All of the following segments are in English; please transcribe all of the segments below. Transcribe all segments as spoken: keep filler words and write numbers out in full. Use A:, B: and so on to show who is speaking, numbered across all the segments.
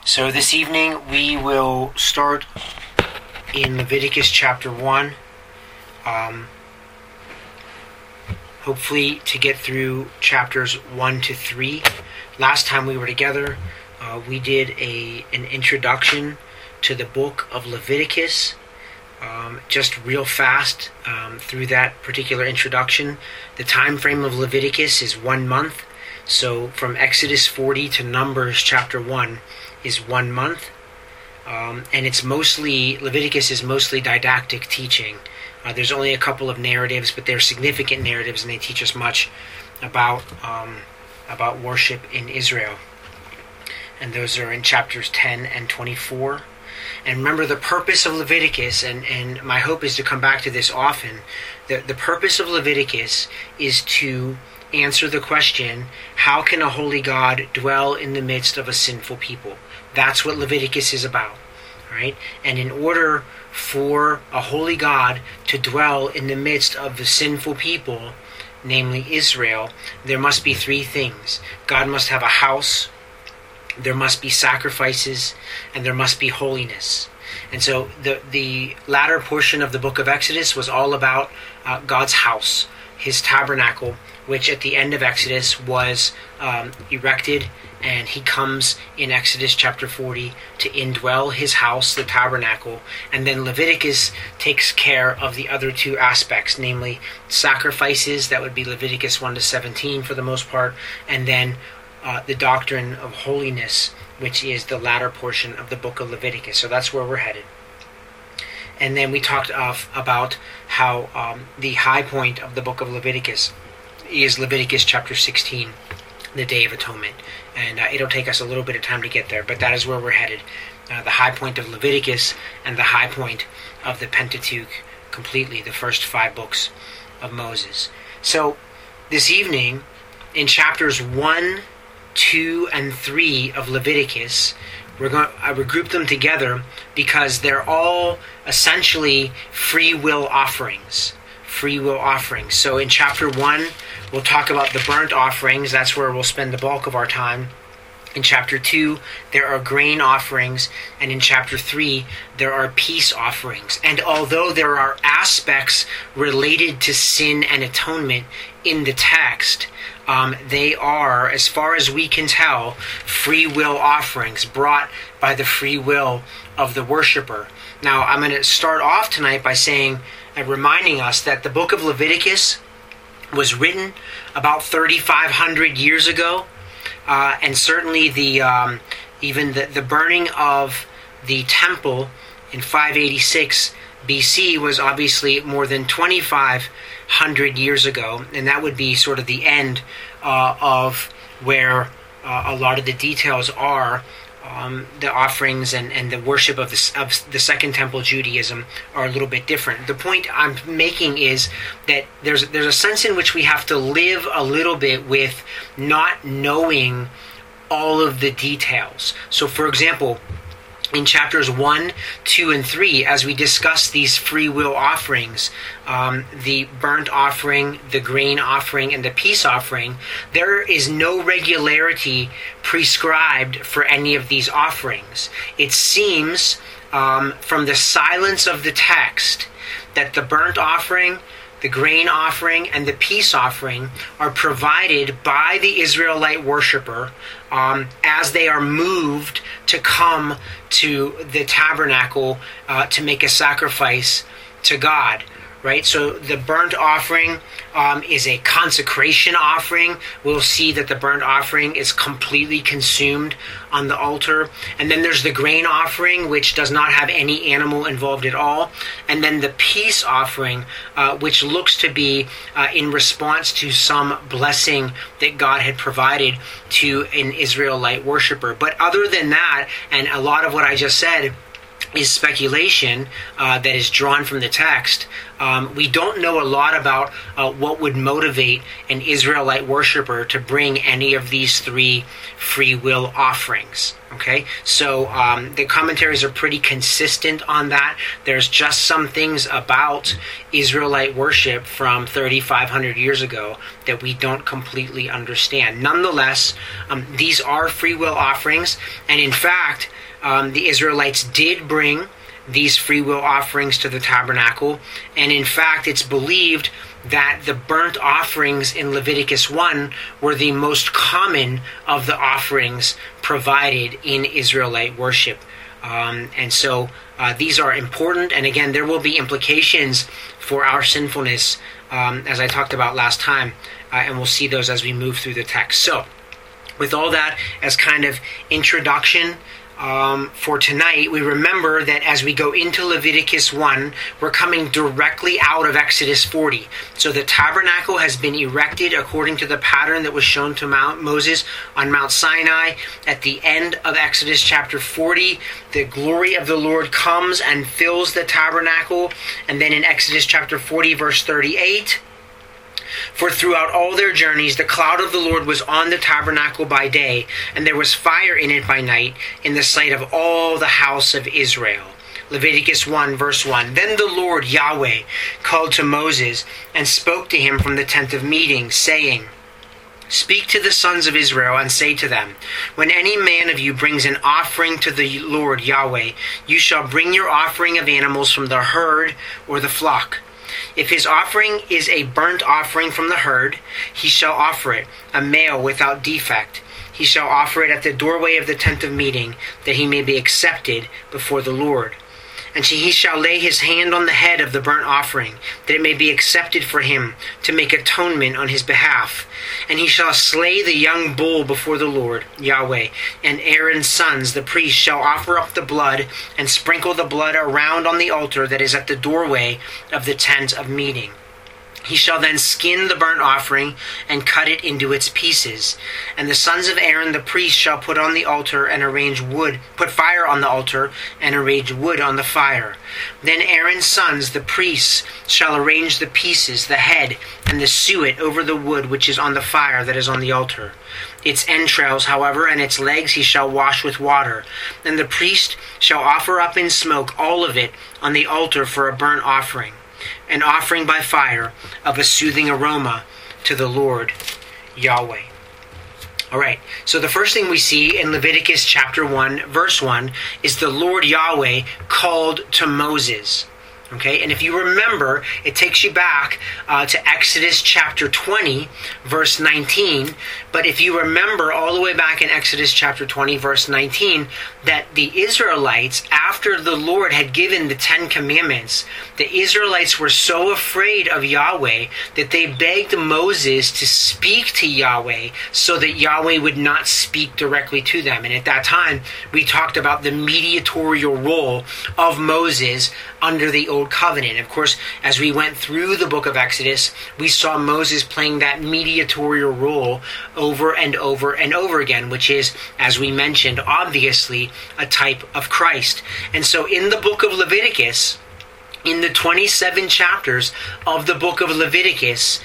A: So this evening we will start in Leviticus chapter one. Um, hopefully to get through chapters one to three. Last time we were together, uh, we did a an introduction to the book of Leviticus. Um, just real fast um, through that particular introduction. The time frame of Leviticus is one month. So from Exodus forty to Numbers chapter one is one month. Um, and it's mostly, Leviticus is mostly didactic teaching. Uh, there's only a couple of narratives, but they're significant narratives, and they teach us much about um, about worship in Israel. And those are in chapters ten and twenty-four. And remember, the purpose of Leviticus, and, and my hope is to come back to this often, the, the purpose of Leviticus is to answer the question, how can a holy God dwell in the midst of a sinful people? That's what Leviticus is about, right? And in order for a holy God to dwell in the midst of the sinful people, namely Israel, there must be three things. God must have a house, there must be sacrifices, and there must be holiness. And so the the latter portion of the book of Exodus was all about uh, God's house, his tabernacle, which at the end of Exodus was um, erected, and he comes in Exodus chapter forty to indwell his house, the tabernacle. And then Leviticus takes care of the other two aspects, namely sacrifices, that would be Leviticus one to seventeen for the most part, and then Uh, the doctrine of holiness, which is the latter portion of the book of Leviticus. So that's where we're headed. And then we talked uh, about how um, the high point of the book of Leviticus is Leviticus chapter sixteen, the Day of Atonement. And uh, it'll take us a little bit of time to get there, but that is where we're headed. Uh, the high point of Leviticus and the high point of the Pentateuch completely, the first five books of Moses. So this evening, in chapters one, two, and three of Leviticus, we're going I would group them together because they're all essentially free will offerings. Free will offerings. So in chapter one, we'll talk about the burnt offerings. That's where we'll spend the bulk of our time. In chapter two, there are grain offerings, and in chapter three, there are peace offerings. And although there are aspects related to sin and atonement in the text, um, they are, as far as we can tell, free will offerings brought by the free will of the worshiper. Now, I'm going to start off tonight by saying and reminding us that the book of Leviticus was written about thirty-five hundred years ago. Uh, and certainly the um, even the, the burning of the temple in five eighty-six B C was obviously more than twenty-five hundred years ago, and that would be sort of the end uh, of where uh, a lot of the details are. Um, the offerings and, and the worship of the, of the Second Temple Judaism are a little bit different. The point I'm making is that there's there's a sense in which we have to live a little bit with not knowing all of the details. So, for example, in chapters one, two, and three, as we discuss these free will offerings, um, the burnt offering, the grain offering, and the peace offering, there is no regularity prescribed for any of these offerings. It seems um, from the silence of the text that the burnt offering, the grain offering, and the peace offering are provided by the Israelite worshiper um, as they are moved to come to the tabernacle uh, to make a sacrifice to God. Right? So the burnt offering um, is a consecration offering. We'll see that the burnt offering is completely consumed on the altar. And then there's the grain offering, which does not have any animal involved at all. And then the peace offering, uh, which looks to be uh, in response to some blessing that God had provided to an Israelite worshiper. But other than that, and a lot of what I just said is speculation uh, that is drawn from the text. Um, we don't know a lot about uh, what would motivate an Israelite worshiper to bring any of these three free will offerings. Okay, so um, the commentaries are pretty consistent on that. There's just some things about Israelite worship from thirty-five hundred years ago that we don't completely understand. Nonetheless, um, these are free will offerings, and in fact, um, the Israelites did bring these free will offerings to the tabernacle, and in fact, it's believed that the burnt offerings in Leviticus one were the most common of the offerings provided in Israelite worship. Um, and so uh, these are important, and again, there will be implications for our sinfulness, um, as I talked about last time, uh, and we'll see those as we move through the text. So, with all that as kind of introduction, Um, for tonight, we remember that as we go into Leviticus one, we're coming directly out of Exodus forty. So the tabernacle has been erected according to the pattern that was shown to Mount Moses on Mount Sinai. At the end of Exodus chapter forty, the glory of the Lord comes and fills the tabernacle. And then in Exodus chapter forty, verse thirty-eight, for throughout all their journeys, the cloud of the Lord was on the tabernacle by day, and there was fire in it by night, in the sight of all the house of Israel. Leviticus one, verse one. Then the Lord Yahweh called to Moses and spoke to him from the tent of meeting, saying, Speak to the sons of Israel and say to them, when any man of you brings an offering to the Lord Yahweh, you shall bring your offering of animals from the herd or the flock. If his offering is a burnt offering from the herd, he shall offer it, a male without defect. He shall offer it at the doorway of the tent of meeting, that he may be accepted before the Lord. And he shall lay his hand on the head of the burnt offering, that it may be accepted for him, to make atonement on his behalf. And he shall slay the young bull before the Lord, Yahweh. And Aaron's sons, the priests, shall offer up the blood, and sprinkle the blood around on the altar that is at the doorway of the tent of meeting. He shall then skin the burnt offering and cut it into its pieces. And the sons of Aaron the priest shall put on the altar and arrange wood, put fire on the altar and arrange wood on the fire. Then Aaron's sons, the priests, shall arrange the pieces, the head, and the suet over the wood which is on the fire that is on the altar. Its entrails, however, and its legs he shall wash with water. And the priest shall offer up in smoke all of it on the altar for a burnt offering, an offering by fire of a soothing aroma to the Lord Yahweh. All right, so the first thing we see in Leviticus chapter one, verse one, is the Lord Yahweh called to Moses. Okay, and if you remember, it takes you back uh, to Exodus chapter twenty, verse nineteen. But if you remember all the way back in Exodus chapter twenty, verse nineteen, that the Israelites, after the Lord had given the Ten Commandments, the Israelites were so afraid of Yahweh that they begged Moses to speak to Yahweh so that Yahweh would not speak directly to them. And at that time, we talked about the mediatorial role of Moses under the Old Covenant. Of course, as we went through the book of Exodus, we saw Moses playing that mediatorial role over and over and over again, which is, as we mentioned, obviously a type of Christ. And so in the book of Leviticus, in the twenty-seven chapters of the book of Leviticus,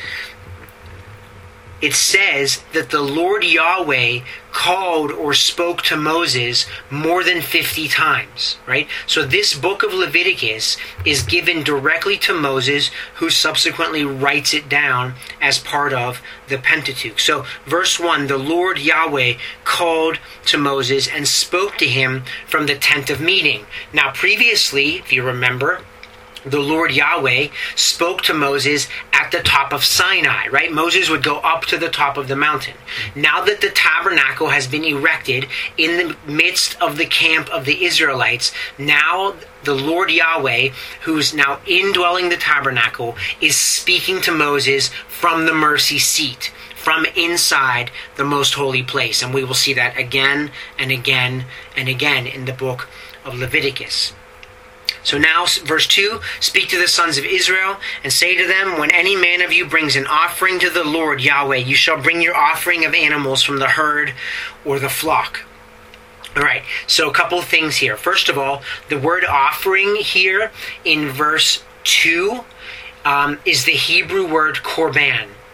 A: it says that the Lord Yahweh called or spoke to Moses more than fifty times, right? So this book of Leviticus is given directly to Moses, who subsequently writes it down as part of the Pentateuch. So verse one, the Lord Yahweh called to Moses and spoke to him from the tent of meeting. Now previously, if you remember, the Lord Yahweh spoke to Moses at the top of Sinai, right? Moses would go up to the top of the mountain. Now that the tabernacle has been erected in the midst of the camp of the Israelites, now the Lord Yahweh, who's now indwelling the tabernacle, is speaking to Moses from the mercy seat, from inside the most holy place. And we will see that again and again and again in the book of Leviticus. So now, verse two, speak to the sons of Israel and say to them, when any man of you brings an offering to the Lord Yahweh, you shall bring your offering of animals from the herd or the flock. All right, so a couple of things here. First of all, the word offering here in verse two um, is the Hebrew word korban.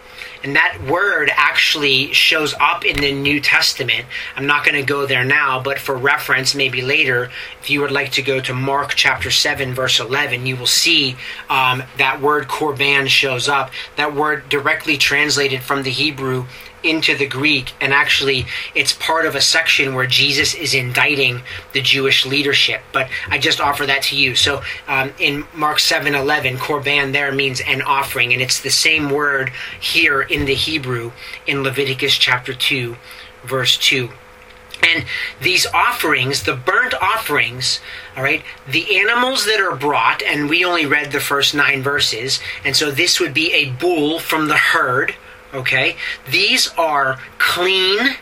A: And that word actually shows up in the New Testament. I'm not going to go there now, but for reference, maybe later, if you would like to go to Mark chapter seven, verse eleven, you will see um, that word korban shows up. That word directly translated from the Hebrew into the Greek, and actually it's part of a section where Jesus is indicting the Jewish leadership. But I just offer that to you. So um, in Mark seven eleven, korban there means an offering, and it's the same word here in the Hebrew in Leviticus chapter two, verse two. And these offerings, the burnt offerings, all right, the animals that are brought, and we only read the first nine verses, and so this would be a bull from the herd. Okay, these are clean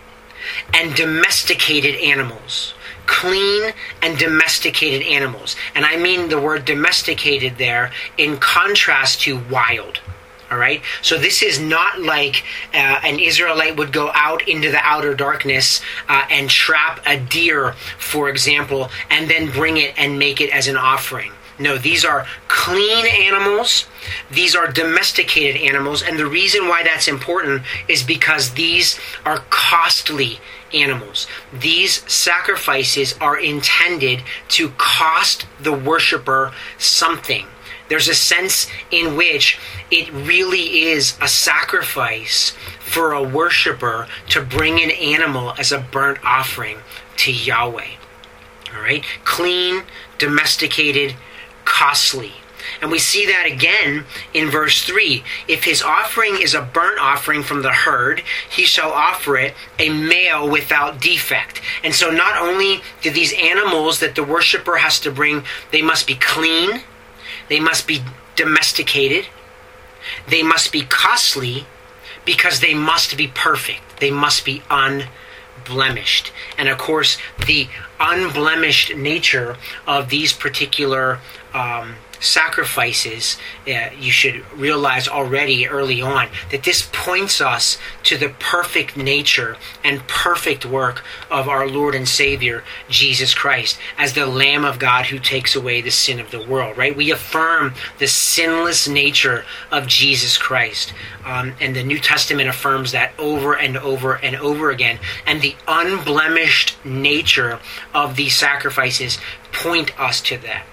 A: and domesticated animals. Clean and domesticated animals. And I mean the word domesticated there in contrast to wild. All right, so this is not like uh, an Israelite would go out into the outer darkness uh, and trap a deer, for example, and then bring it and make it as an offering. No, these are clean animals. These are domesticated animals. And the reason why that's important is because these are costly animals. These sacrifices are intended to cost the worshiper something. There's a sense in which it really is a sacrifice for a worshiper to bring an animal as a burnt offering to Yahweh. All right? Clean, domesticated, costly. And we see that again in verse three. If his offering is a burnt offering from the herd, he shall offer it a male without defect. And so not only do these animals that the worshiper has to bring, they must be clean, they must be domesticated, they must be costly, because they must be perfect. They must be unblemished. And of course, the unblemished nature of these particular um, sacrifices, uh, you should realize already early on that this points us to the perfect nature and perfect work of our Lord and Savior, Jesus Christ, as the Lamb of God who takes away the sin of the world, right? We affirm the sinless nature of Jesus Christ. Um, and the New Testament affirms that over and over and over again. And the unblemished nature of these sacrifices point us to that.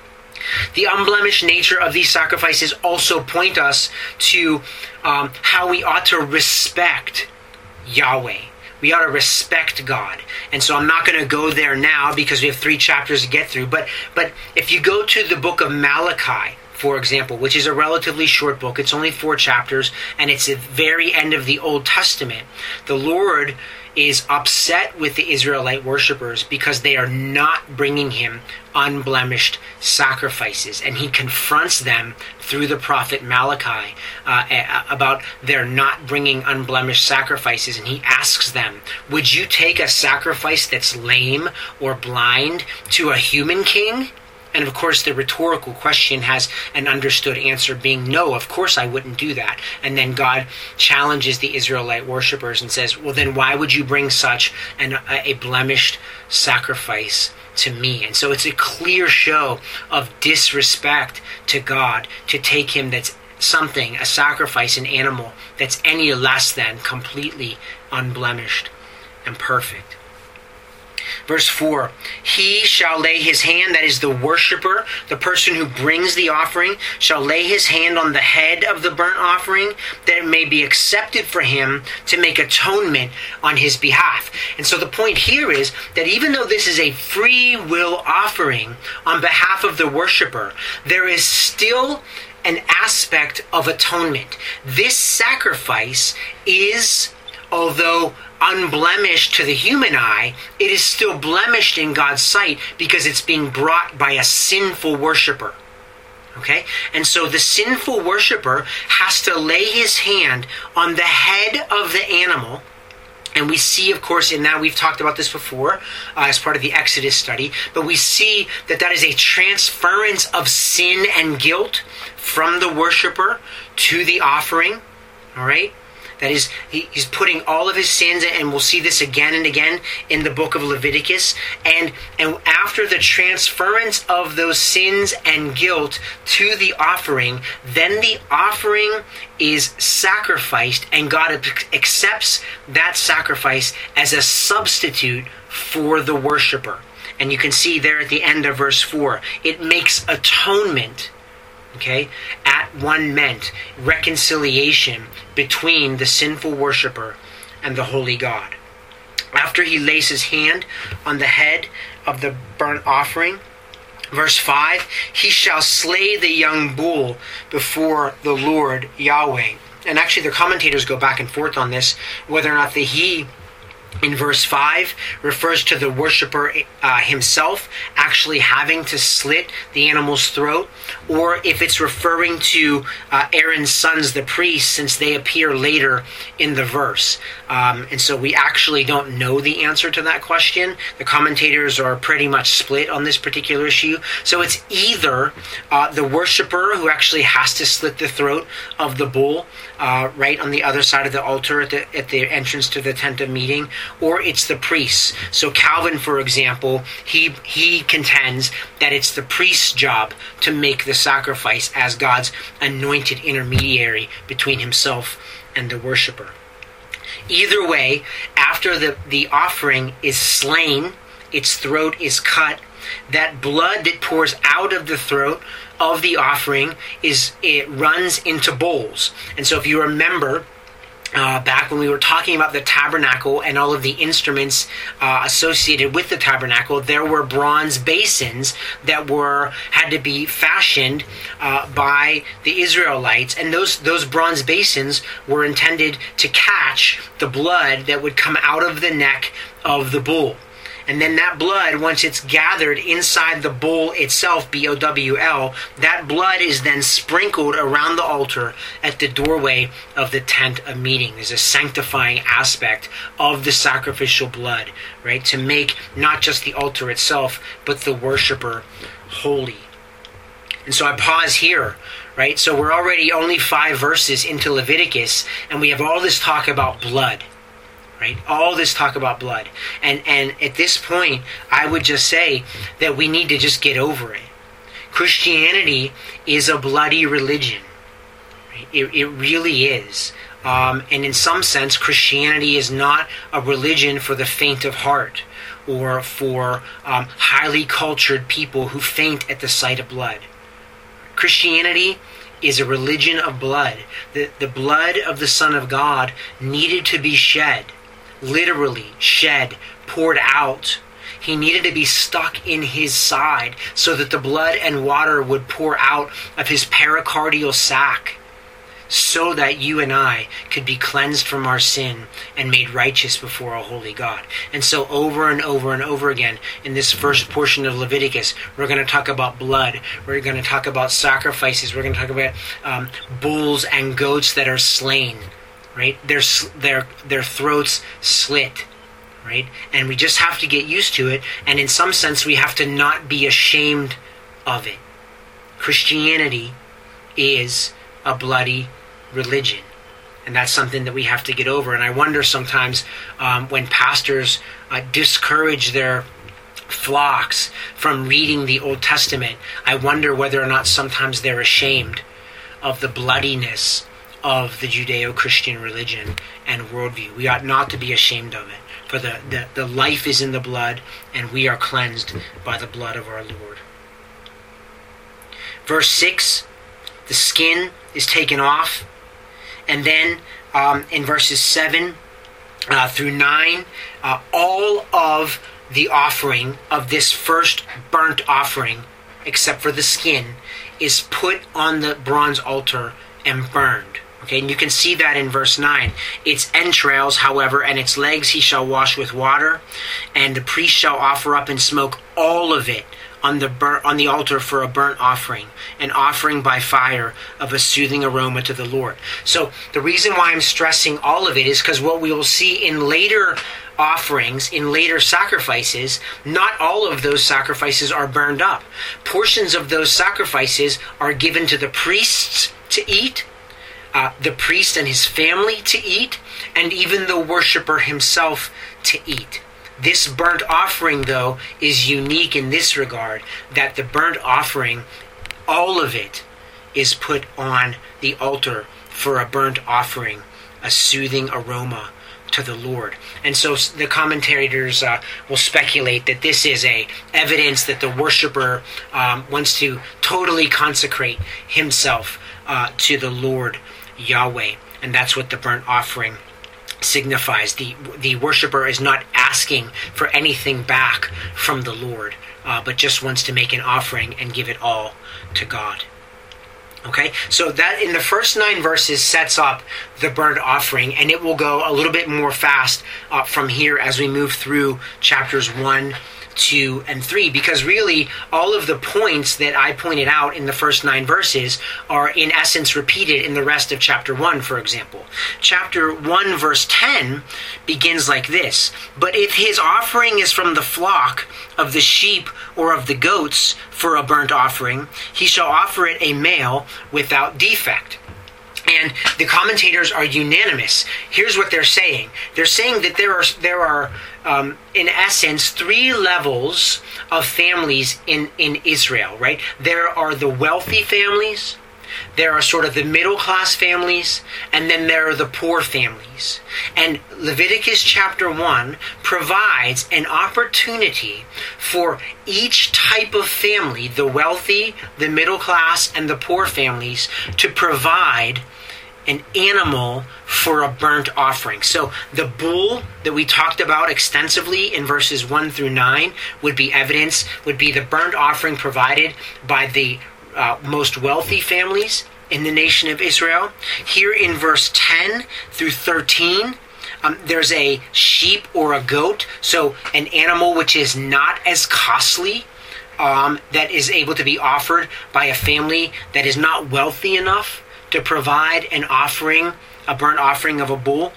A: The unblemished nature of these sacrifices also point us to um, how we ought to respect Yahweh. We ought to respect God. And so I'm not going to go there now because we have three chapters to get through. But, but if you go to the book of Malachi, for example, which is a relatively short book, it's only four chapters, and it's at the very end of the Old Testament, the Lord is upset with the Israelite worshipers because they are not bringing him unblemished sacrifices. And he confronts them through the prophet Malachi uh, about their not bringing unblemished sacrifices. And he asks them, would you take a sacrifice that's lame or blind to a human king? And of course, the rhetorical question has an understood answer being, no, of course I wouldn't do that. And then God challenges the Israelite worshipers and says, well, then why would you bring such an, a blemished sacrifice to me? And so it's a clear show of disrespect to God to take him that's something, a sacrifice, an animal, that's any less than completely unblemished and perfect. Verse four, he shall lay his hand, that is the worshiper, the person who brings the offering, shall lay his hand on the head of the burnt offering, that it may be accepted for him to make atonement on his behalf. And so the point here is that even though this is a free will offering on behalf of the worshiper, there is still an aspect of atonement. This sacrifice is, although unblemished to the human eye, it is still blemished in God's sight because it's being brought by a sinful worshiper. Okay? And so the sinful worshiper has to lay his hand on the head of the animal. And we see, of course, in that, we've talked about this before uh, as part of the Exodus study, but we see that that is a transference of sin and guilt from the worshiper to the offering. All right? That is, he, he's putting all of his sins, and we'll see this again and again in the book of Leviticus. And, and after the transference of those sins and guilt to the offering, then the offering is sacrificed, and God accepts that sacrifice as a substitute for the worshiper. And you can see there at the end of verse four, it makes atonement. Okay, at one meant reconciliation between the sinful worshiper and the holy God. After he lays his hand on the head of the burnt offering, verse five, he shall slay the young bull before the Lord Yahweh. And actually the commentators go back and forth on this, whether or not the he in verse five refers to the worshiper uh, himself actually having to slit the animal's throat, or if it's referring to uh, Aaron's sons, the priests, since they appear later in the verse. Um, and so we actually don't know the answer to that question. The commentators are pretty much split on this particular issue. So it's either uh, the worshiper who actually has to slit the throat of the bull uh, right on the other side of the altar at the, at the entrance to the tent of meeting, or it's the priests. So Calvin, for example, he he contends that it's the priest's job to make the sacrifice as God's anointed intermediary between himself and the worshiper. Either way, after the, the offering is slain, its throat is cut, that blood that pours out of the throat of the offering is it runs into bowls. And so if you remember, Uh, back when we were talking about the tabernacle and all of the instruments uh, associated with the tabernacle, there were bronze basins that were had to be fashioned uh, by the Israelites, and those those bronze basins were intended to catch the blood that would come out of the neck of the bull. And then that blood, once it's gathered inside the bowl itself, B O W L, that blood is then sprinkled around the altar at the doorway of the tent of meeting. There's a sanctifying aspect of the sacrificial blood, right? To make not just the altar itself, but the worshiper holy. And so I pause here, right? So we're already only five verses into Leviticus, and we have all this talk about blood. Right? All this talk about blood. And and at this point, I would just say that we need to just get over it. Christianity is a bloody religion. Right? It, it really is. Um, and in some sense, Christianity is not a religion for the faint of heart or for um, highly cultured people who faint at the sight of blood. Christianity is a religion of blood. The, the blood of the Son of God needed to be shed. Literally shed, poured out. He needed to be stuck in his side so that the blood and water would pour out of his pericardial sac, so that you and I could be cleansed from our sin and made righteous before a holy God. And so over and over and over again in this first portion of Leviticus, we're going to talk about blood. We're going to talk about sacrifices. We're going to talk about um, bulls and goats that are slain. Right, their their their throats slit, right, and we just have to get used to it. And in some sense, we have to not be ashamed of it. Christianity is a bloody religion, and that's something that we have to get over. And I wonder sometimes um, when pastors uh, discourage their flocks from reading the Old Testament, I wonder whether or not sometimes they're ashamed of the bloodiness of the Judeo-Christian religion and worldview. We ought not to be ashamed of it, for the, the, the life is in the blood, and we are cleansed by the blood of our Lord. Verse six, the skin is taken off, and then um, in verses seven uh, through nine, uh, all of the offering of this first burnt offering, except for the skin, is put on the bronze altar and burned. Okay, and you can see that in verse nine. Its entrails, however, and its legs he shall wash with water, and the priest shall offer up in smoke all of it on the bur- on the altar for a burnt offering, an offering by fire of a soothing aroma to the Lord. So the reason why I'm stressing all of it is because what we will see in later offerings, in later sacrifices, not all of those sacrifices are burned up. Portions of those sacrifices are given to the priests to eat. uh, the priest and his family to eat, and even the worshiper himself to eat. This burnt offering, though, is unique in this regard, that the burnt offering, all of it, is put on the altar for a burnt offering, a soothing aroma to the Lord. And so the commentators uh, will speculate that this is a evidence that the worshiper um, wants to totally consecrate himself uh, to the Lord Yahweh. And that's what the burnt offering signifies. The the worshiper is not asking for anything back from the Lord, uh, but just wants to make an offering and give it all to God. Okay, so that in the first nine verses sets up the burnt offering, and it will go a little bit more fast uh, from here as we move through chapters one, two, and three, because really all of the points that I pointed out in the first nine verses are in essence repeated in the rest of chapter one, for example. Chapter one, verse ten begins like this: "But if his offering is from the flock of the sheep or of the goats for a burnt offering, he shall offer it a male without defect." And the commentators are unanimous. Here's what they're saying. They're saying that there are, there are um, in essence, three levels of families in, in Israel, right? There are the wealthy families, there are sort of the middle-class families, and then there are the poor families. And Leviticus chapter one provides an opportunity for each type of family, the wealthy, the middle-class, and the poor families, to provide an animal for a burnt offering. So the bull that we talked about extensively in verses one through nine would be evidence, would be the burnt offering provided by the uh, most wealthy families in the nation of Israel. Here in verse ten through thirteen, um, there's a sheep or a goat, so an animal which is not as costly, um, that is able to be offered by a family that is not wealthy enough to provide an offering, a burnt offering of a bull.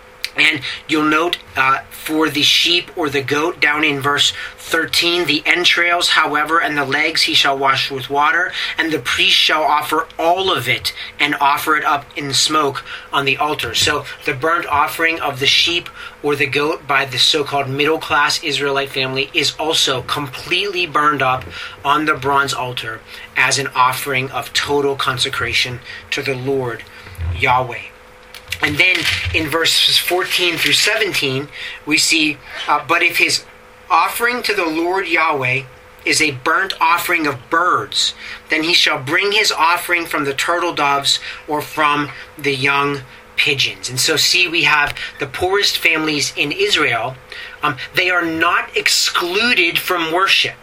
A: And you'll note uh, for the sheep or the goat, down in verse thirteen, the entrails, however, and the legs he shall wash with water, and the priest shall offer all of it and offer it up in smoke on the altar. So the burnt offering of the sheep or the goat by the so-called middle-class Israelite family is also completely burned up on the bronze altar as an offering of total consecration to the Lord Yahweh. And then in verses fourteen through seventeen, we see, uh, but if his offering to the Lord Yahweh is a burnt offering of birds, then he shall bring his offering from the turtle doves or from the young pigeons. And so see, we have the poorest families in Israel. Um, they are not excluded from worship.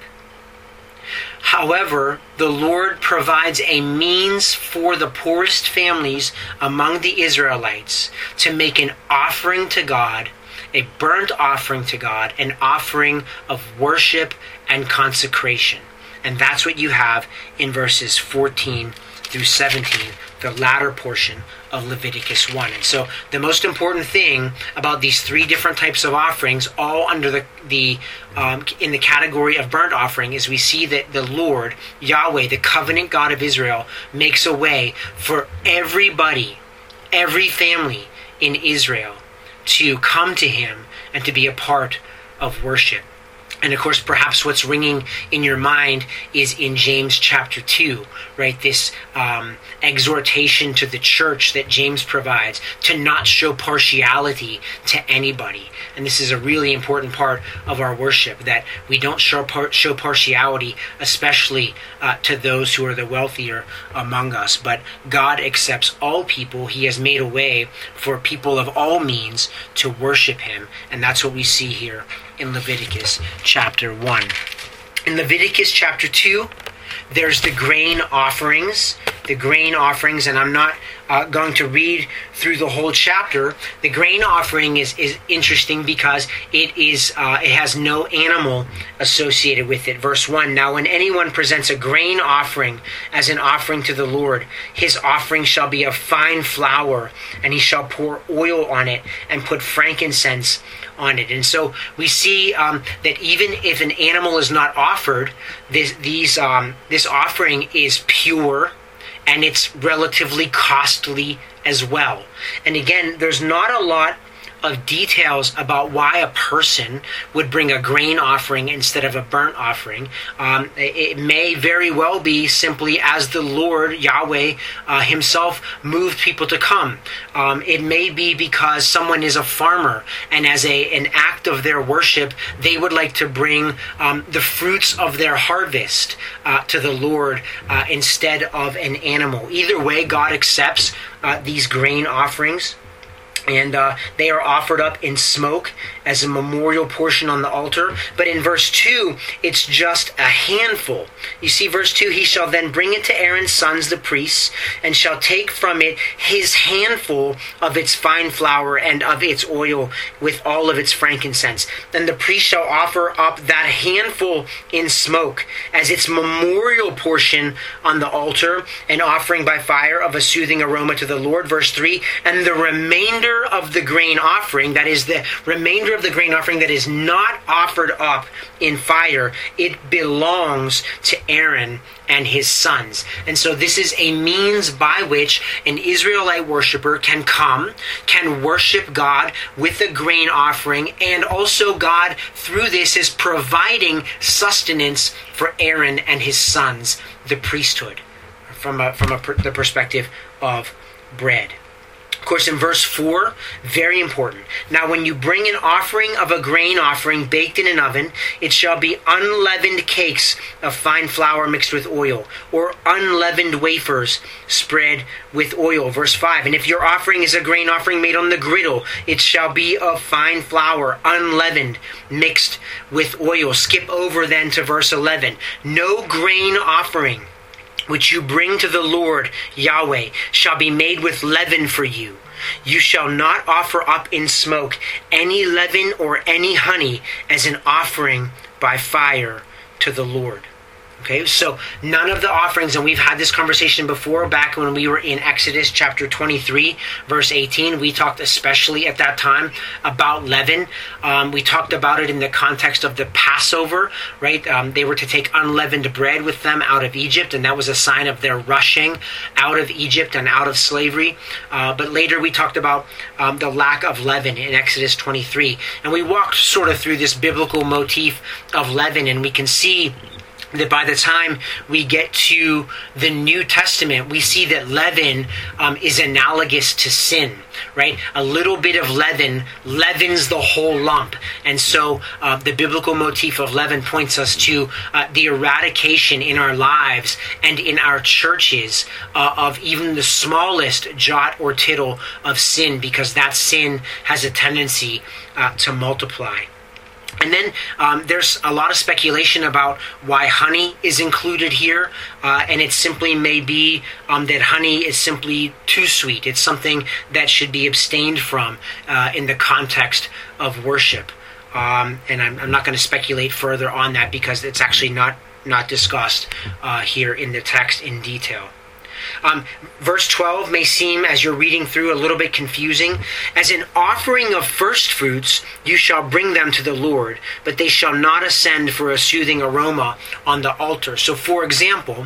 A: However, the Lord provides a means for the poorest families among the Israelites to make an offering to God, a burnt offering to God, an offering of worship and consecration. And that's what you have in verses fourteen through seventeen, the latter portion of Leviticus one. And so the most important thing about these three different types of offerings, all under the the um, in the category of burnt offering, is we see that the Lord Yahweh, the covenant God of Israel, makes a way for everybody, every family in Israel, to come to him and to be a part of worship. And of course, perhaps what's ringing in your mind is in James chapter two, right? This um, exhortation to the church that James provides to not show partiality to anybody. And this is a really important part of our worship, that we don't show, par- show partiality, especially uh, to those who are the wealthier among us. But God accepts all people. He has made a way for people of all means to worship him. And that's what we see here in Leviticus chapter one. In Leviticus chapter two, there's the grain offerings. The grain offerings, and I'm not uh, going to read through the whole chapter. The grain offering is, is interesting because it is uh, it has no animal associated with it. Verse one, now when anyone presents a grain offering as an offering to the Lord, his offering shall be of fine flour, and he shall pour oil on it and put frankincense on it. And so we see um, that even if an animal is not offered, this these um, this offering is pure, and it's relatively costly as well. And again, there's not a lot of details about why a person would bring a grain offering instead of a burnt offering. Um, it may very well be simply as the Lord, Yahweh, uh, himself moved people to come. Um, it may be because someone is a farmer, and as a an act of their worship, they would like to bring um, the fruits of their harvest uh, to the Lord uh, instead of an animal. Either way, God accepts uh, these grain offerings. And uh, they are offered up in smoke as a memorial portion on the altar. But in verse two, it's just a handful. You see, verse two, he shall then bring it to Aaron's sons, the priests, and shall take from it his handful of its fine flour and of its oil with all of its frankincense. Then the priest shall offer up that handful in smoke as its memorial portion on the altar, an offering by fire of a soothing aroma to the Lord. Verse three, and the remainder of the grain offering, that is the remainder of the grain offering that is not offered up in fire, it belongs to Aaron and his sons. And so this is a means by which an Israelite worshiper can come, can worship God with a grain offering, and also God through this is providing sustenance for Aaron and his sons, the priesthood, from a, from a, the perspective of bread. Of course, in verse four, very important. Now, when you bring an offering of a grain offering baked in an oven, it shall be unleavened cakes of fine flour mixed with oil, or unleavened wafers spread with oil. Verse five, and if your offering is a grain offering made on the griddle, it shall be of fine flour, unleavened, mixed with oil. Skip over then to verse eleven. No grain offering which you bring to the Lord Yahweh shall be made with leaven for you. You shall not offer up in smoke any leaven or any honey as an offering by fire to the Lord. Okay, so none of the offerings, and we've had this conversation before back when we were in Exodus chapter twenty-three, verse eighteen. We talked especially at that time about leaven. Um, we talked about it in the context of the Passover, right? Um, they were to take unleavened bread with them out of Egypt, and that was a sign of their rushing out of Egypt and out of slavery. Uh, but later we talked about um, the lack of leaven in Exodus twenty-three. And we walked sort of through this biblical motif of leaven, and we can see that by the time we get to the New Testament, we see that leaven um, is analogous to sin, right? A little bit of leaven leavens the whole lump. And so uh, the biblical motif of leaven points us to uh, the eradication in our lives and in our churches uh, of even the smallest jot or tittle of sin, because that sin has a tendency uh, to multiply. And then um, there's a lot of speculation about why honey is included here, uh, and it simply may be um, that honey is simply too sweet. It's something that should be abstained from uh, in the context of worship. Um, and I'm, I'm not going to speculate further on that because it's actually not, not discussed uh, here in the text in detail. Um, verse twelve may seem, as you're reading through, a little bit confusing. As an offering of first fruits, you shall bring them to the Lord, but they shall not ascend for a soothing aroma on the altar. So, for example,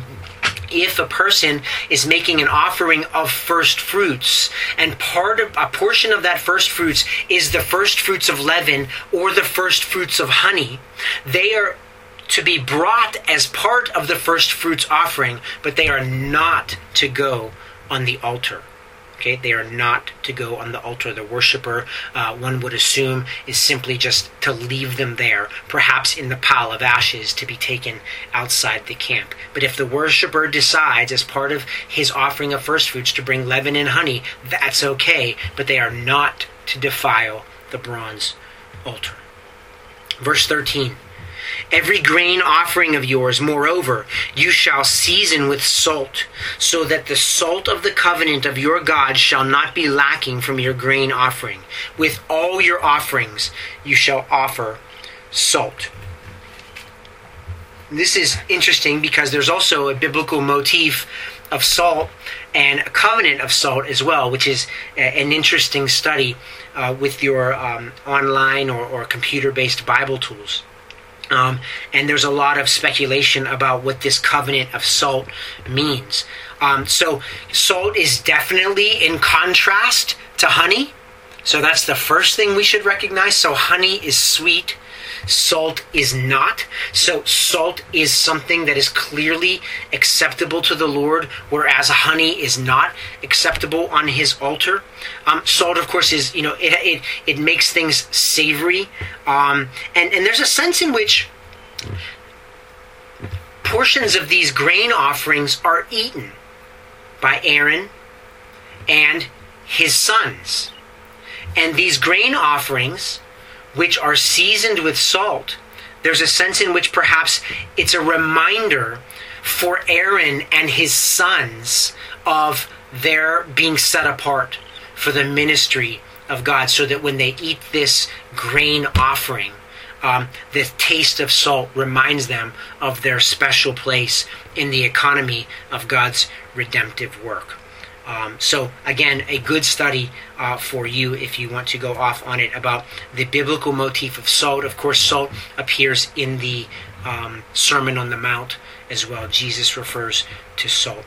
A: if a person is making an offering of first fruits, and part of a portion of that first fruits is the first fruits of leaven or the first fruits of honey, they are to be brought as part of the first fruits offering, but they are not to go on the altar. Okay, they are not to go on the altar. The worshiper, uh, one would assume, is simply just to leave them there, perhaps in the pile of ashes to be taken outside the camp. But if the worshiper decides, as part of his offering of first fruits, to bring leaven and honey, that's okay, but they are not to defile the bronze altar. Verse thirteen. Every grain offering of yours, moreover, you shall season with salt, so that the salt of the covenant of your God shall not be lacking from your grain offering. With all your offerings you shall offer salt. This is interesting because there's also a biblical motif of salt and a covenant of salt as well, which is an interesting study uh, with your um, online or, or computer-based Bible tools. Um, and there's a lot of speculation about what this covenant of salt means. Um, so salt is definitely in contrast to honey. So that's the first thing we should recognize. So honey is sweet. Salt is not. So salt is something that is clearly acceptable to the Lord, whereas honey is not acceptable on his altar. Um, salt, of course, is, you know, it it, it makes things savory. Um, and, and there's a sense in which portions of these grain offerings are eaten by Aaron and his sons. And these grain offerings, which are seasoned with salt, there's a sense in which perhaps it's a reminder for Aaron and his sons of their being set apart for the ministry of God, so that when they eat this grain offering, um, the taste of salt reminds them of their special place in the economy of God's redemptive work. Um, so again, a good study uh, for you if you want to go off on it about the biblical motif of salt. Of course, salt appears in the um, Sermon on the Mount as well. Jesus refers to salt.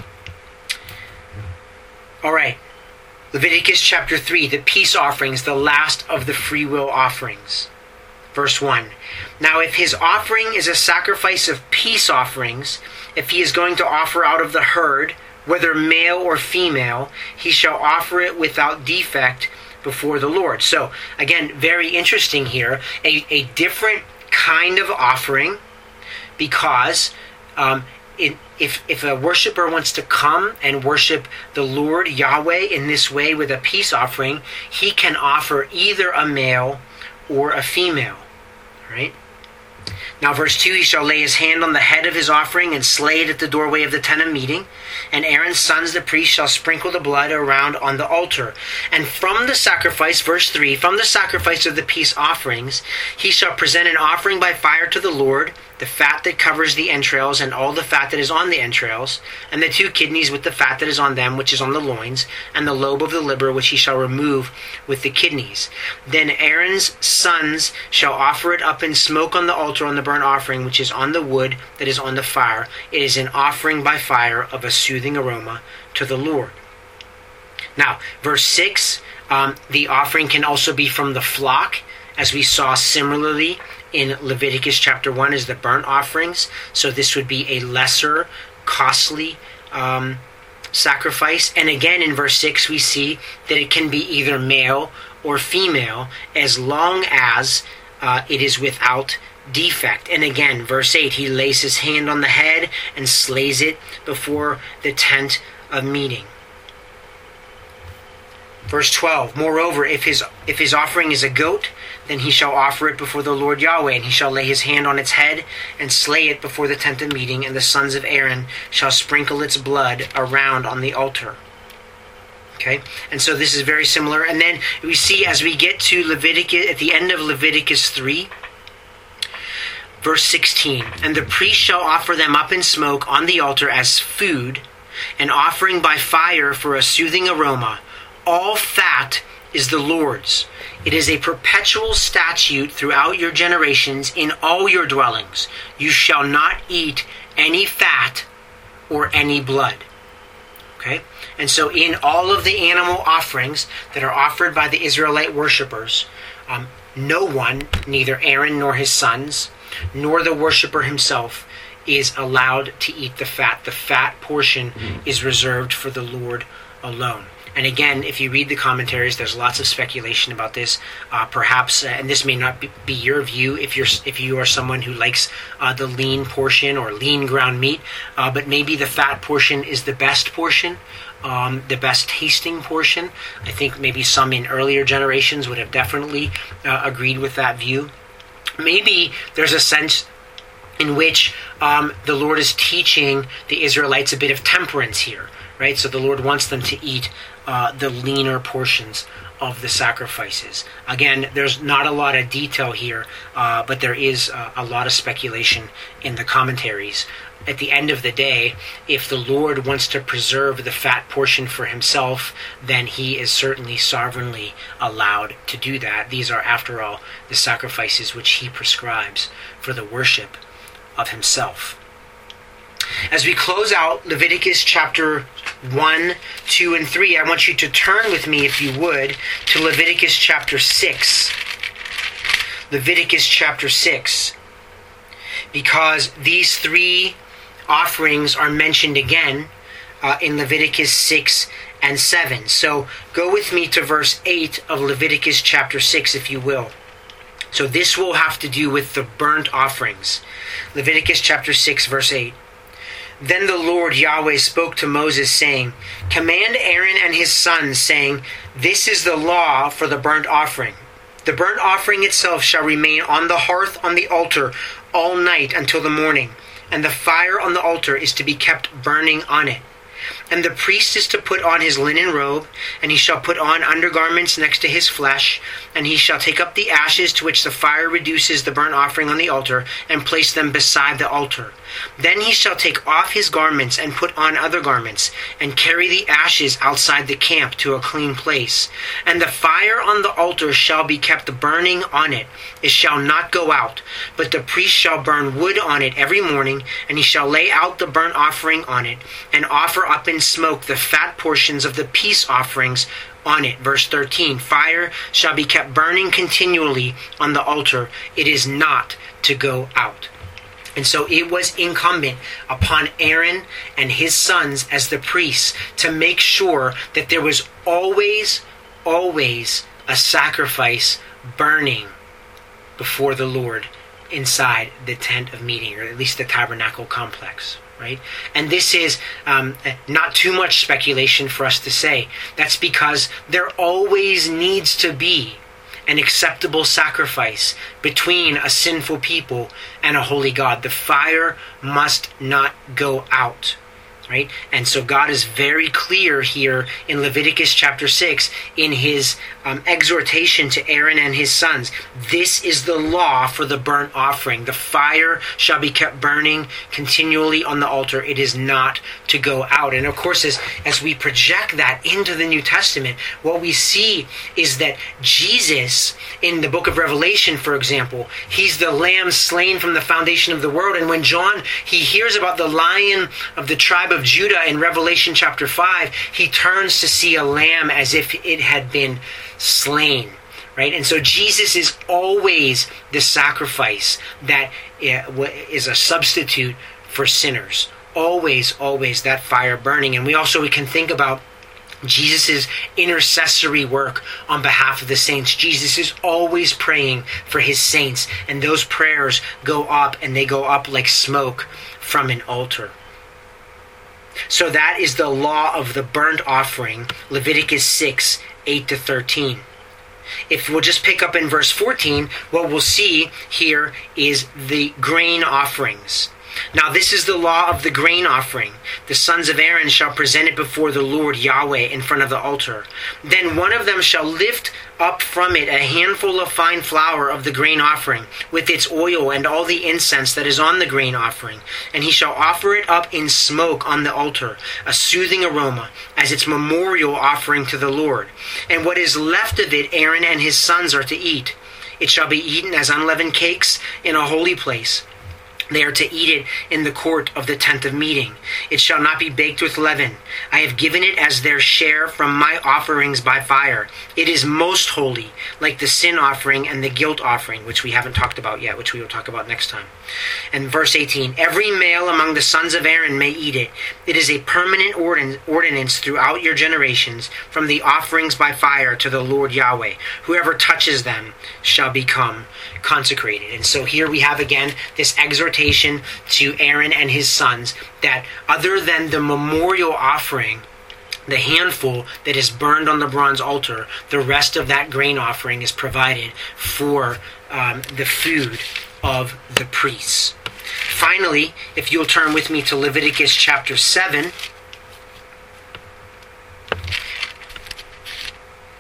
A: All right, Leviticus chapter three, the peace offerings, the last of the free will offerings. Verse one. Now if his offering is a sacrifice of peace offerings, if he is going to offer out of the herd, whether male or female, he shall offer it without defect before the Lord. So, again, very interesting here. A, a different kind of offering, because um, it, if, if a worshiper wants to come and worship the Lord, Yahweh, in this way with a peace offering, he can offer either a male or a female. Right? Now, verse two, he shall lay his hand on the head of his offering and slay it at the doorway of the tent of meeting. And Aaron's sons, the priests, shall sprinkle the blood around on the altar. And from the sacrifice, verse three, from the sacrifice of the peace offerings, he shall present an offering by fire to the Lord, the fat that covers the entrails and all the fat that is on the entrails, and the two kidneys with the fat that is on them, which is on the loins, and the lobe of the liver, which he shall remove with the kidneys. Then Aaron's sons shall offer it up in smoke on the altar on the burnt offering, which is on the wood that is on the fire. It is an offering by fire of a soothing aroma to the Lord. Now, verse six, um, the offering can also be from the flock, as we saw similarly in Leviticus chapter one is the burnt offerings. So this would be a lesser, costly um, sacrifice. And again in verse six we see that it can be either male or female, as long as uh, it is without defect. And again, verse eight, he lays his hand on the head and slays it before the tent of meeting. Verse twelve, moreover, if his if his offering is a goat, then he shall offer it before the Lord Yahweh, and he shall lay his hand on its head and slay it before the tent of meeting, and the sons of Aaron shall sprinkle its blood around on the altar. Okay, and so this is very similar. And then we see as we get to Leviticus, at the end of Leviticus three, verse sixteen, and the priest shall offer them up in smoke on the altar as food, an offering by fire for a soothing aroma. All fat is the Lord's. It is a perpetual statute throughout your generations in all your dwellings. You shall not eat any fat or any blood. Okay? And so in all of the animal offerings that are offered by the Israelite worshipers, um, no one, neither Aaron nor his sons, nor the worshiper himself, is allowed to eat the fat. The fat portion is reserved for the Lord alone. And again, if you read the commentaries, there's lots of speculation about this. Uh, perhaps, uh, and this may not be, be your view if you're if you are someone who likes uh, the lean portion or lean ground meat, uh, but maybe the fat portion is the best portion, um, the best tasting portion. I think maybe some in earlier generations would have definitely uh, agreed with that view. Maybe there's a sense in which um, the Lord is teaching the Israelites a bit of temperance here, right? So the Lord wants them to eat Uh, the leaner portions of the sacrifices. Again, there's not a lot of detail here, uh, but there is uh, a lot of speculation in the commentaries. At the end of the day, if the Lord wants to preserve the fat portion for himself, then he is certainly sovereignly allowed to do that. These are, after all, the sacrifices which he prescribes for the worship of himself. As we close out Leviticus chapter one, two, and three, I want you to turn with me, if you would, to Leviticus chapter six. Leviticus chapter six. Because these three offerings are mentioned again uh, in Leviticus six and seven. So go with me to verse eight of Leviticus chapter six, if you will. So this will have to do with the burnt offerings. Leviticus chapter six, verse eight. Then the Lord Yahweh spoke to Moses, saying, Command Aaron and his sons, saying, This is the law for the burnt offering. The burnt offering itself shall remain on the hearth on the altar all night until the morning, and the fire on the altar is to be kept burning on it. And the priest is to put on his linen robe, and he shall put on undergarments next to his flesh, and he shall take up the ashes to which the fire reduces the burnt offering on the altar, and place them beside the altar. Then he shall take off his garments and put on other garments, and carry the ashes outside the camp to a clean place. And the fire on the altar shall be kept burning on it. It shall not go out, but the priest shall burn wood on it every morning, and he shall lay out the burnt offering on it, and offer up in smoke the fat portions of the peace offerings on it. Verse thirteen, Fire shall be kept burning continually on the altar. It is not to go out. And so it was incumbent upon Aaron and his sons as the priests to make sure that there was always, always a sacrifice burning before the Lord inside the tent of meeting, or at least the tabernacle complex. Right? And this is um, not too much speculation for us to say. That's because there always needs to be an acceptable sacrifice between a sinful people and a holy God. The fire must not go out. Right? And so God is very clear here in Leviticus chapter six in his um, exhortation to Aaron and his sons. This is the law for the burnt offering. The fire shall be kept burning continually on the altar. It is not to go out. And of course, as, as we project that into the New Testament, what we see is that Jesus, in the book of Revelation, for example, he's the lamb slain from the foundation of the world. And when John, he hears about the lion of the tribe of Judah in Revelation chapter five, he turns to see a lamb as if it had been slain. Right? And so Jesus is always the sacrifice that is a substitute for sinners. Always, always that fire burning. And we also we can think about Jesus' intercessory work on behalf of the saints. Jesus is always praying for his saints, and those prayers go up, and they go up like smoke from an altar. So that is the law of the burnt offering, Leviticus six, eight to thirteen. If we'll just pick up in verse fourteen, what we'll see here is the grain offerings. Now this is the law of the grain offering. The sons of Aaron shall present it before the Lord Yahweh in front of the altar. Then one of them shall lift up from it a handful of fine flour of the grain offering, with its oil and all the incense that is on the grain offering. And he shall offer it up in smoke on the altar, a soothing aroma, as its memorial offering to the Lord. And what is left of it Aaron and his sons are to eat. It shall be eaten as unleavened cakes in a holy place. They are to eat it in the court of the tent of meeting. It shall not be baked with leaven. I have given it as their share from my offerings by fire. It is most holy, like the sin offering and the guilt offering, which we haven't talked about yet, which we will talk about next time. And verse eighteen, every male among the sons of Aaron may eat it. It is a permanent ordin- ordinance throughout your generations, from the offerings by fire to the Lord Yahweh. Whoever touches them shall become consecrated. And so here we have again this exhortation to Aaron and his sons that other than the memorial offering, the handful that is burned on the bronze altar, the rest of that grain offering is provided for um, the food of the priests. Finally, if you'll turn with me to Leviticus chapter seven.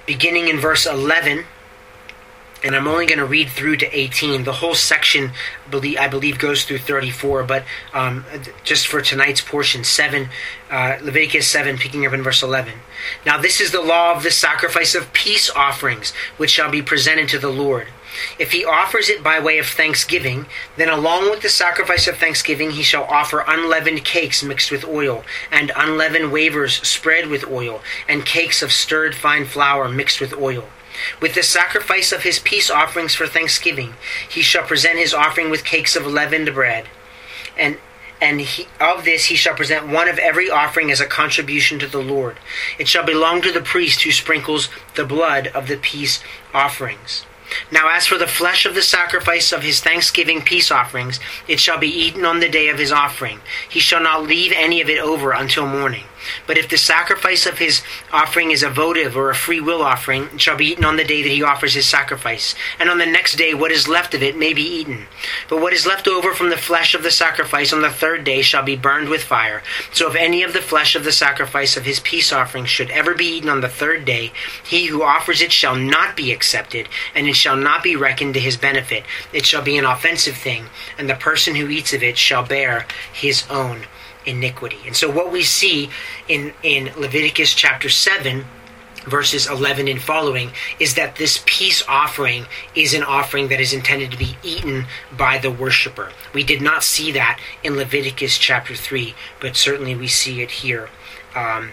A: beginning in verse eleven, and I'm only going to read through to eighteen. The whole section, I believe, goes through thirty-four, but um, just for tonight's portion, seven, uh, Leviticus seven, picking up in verse eleven. Now this is the law of the sacrifice of peace offerings, which shall be presented to the Lord. If he offers it by way of thanksgiving, then along with the sacrifice of thanksgiving he shall offer unleavened cakes mixed with oil, and unleavened wafers spread with oil, and cakes of stirred fine flour mixed with oil. With the sacrifice of his peace offerings for thanksgiving, he shall present his offering with cakes of leavened bread. And and he, of this he shall present one of every offering as a contribution to the Lord. It shall belong to the priest who sprinkles the blood of the peace offerings. Now as for the flesh of the sacrifice of his thanksgiving peace offerings, it shall be eaten on the day of his offering. He shall not leave any of it over until morning. But if the sacrifice of his offering is a votive or a free will offering, it shall be eaten on the day that he offers his sacrifice. And on the next day what is left of it may be eaten. But what is left over from the flesh of the sacrifice on the third day shall be burned with fire. So if any of the flesh of the sacrifice of his peace offering should ever be eaten on the third day, he who offers it shall not be accepted, and it shall not be reckoned to his benefit. It shall be an offensive thing, and the person who eats of it shall bear his own iniquity. And so what we see in, in Leviticus chapter seven, verses eleven and following, is that this peace offering is an offering that is intended to be eaten by the worshiper. We did not see that in Leviticus chapter three, but certainly we see it here um,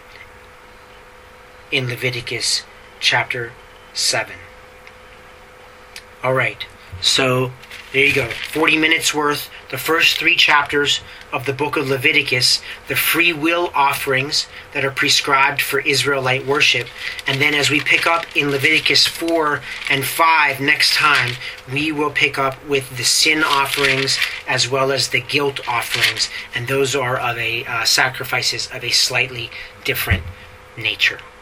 A: in Leviticus chapter seven. All right, so there you go, forty minutes worth, the first three chapters of the book of Leviticus, the free will offerings that are prescribed for Israelite worship. And then as we pick up in Leviticus four and five next time, we will pick up with the sin offerings as well as the guilt offerings. And those are of a uh, sacrifices of a slightly different nature.